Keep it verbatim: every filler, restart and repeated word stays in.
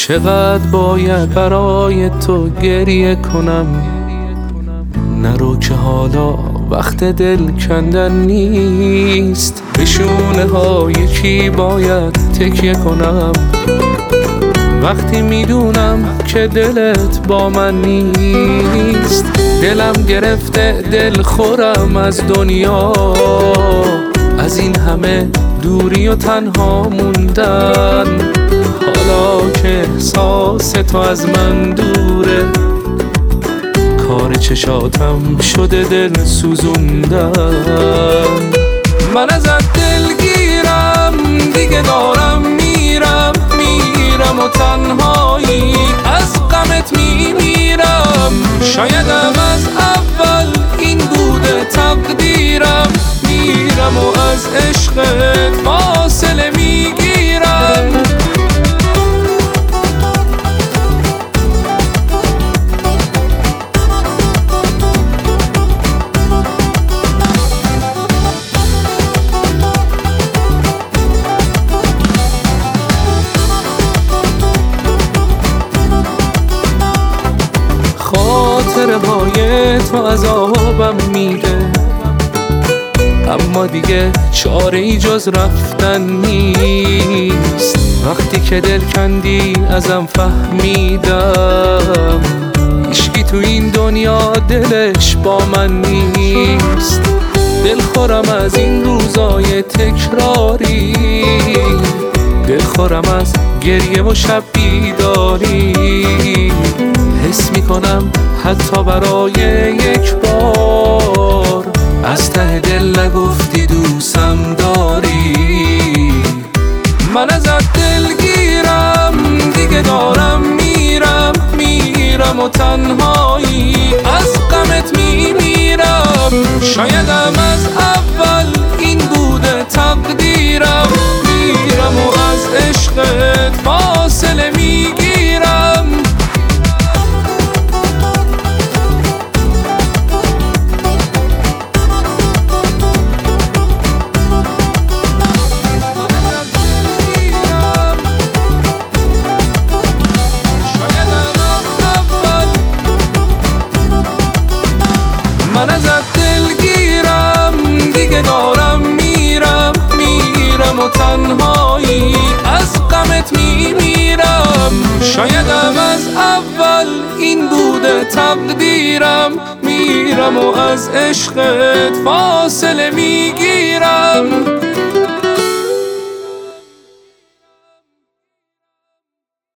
چقدر باید برای تو گریه کنم، نرو که حالا وقت دل کندن نیست. به شونه های کی باید تکیه کنم وقتی میدونم که دلت با من نیست. دلم گرفته دل خورم از دنیا، از این همه دوری و تنها موندن. حالا که احساس تو از من دوره، کار چشاتم شده دل سوزوندن. من ازت دلگیرم دیگه دارم میرم میرم و تنهایی از غمت میمیرم. شایدم از اول این بوده تقدیرم، میرم و از عشقت فاصله میگیرم. خاطره های تو عذابم میده، اما دیگه چاره ای جز رفتن نیست. وقتی که دل کندی ازم فهمیدم هیچکی تو این دنیا دلش با من نیست. دل خورم از این روزای تکراری، دل خورم از گریه و شب بیداری. حس میکنم حتی برای یک بار از ته دل نگفتی دوستم داری. من ازت دلگیرم دیگه دارم میرم میرم و تنهایی از غمت میمیرم. شایدم از اول این بوده تقدیرم، میرم و از عشقت فاصله میگیرم. من ازت دلگیرم دیگه دارم میرم میرم و تنهایی از غمت میمیرم. شایدم از اول این بوده تقدیرم، میرم و از عشقت فاصله میگیرم.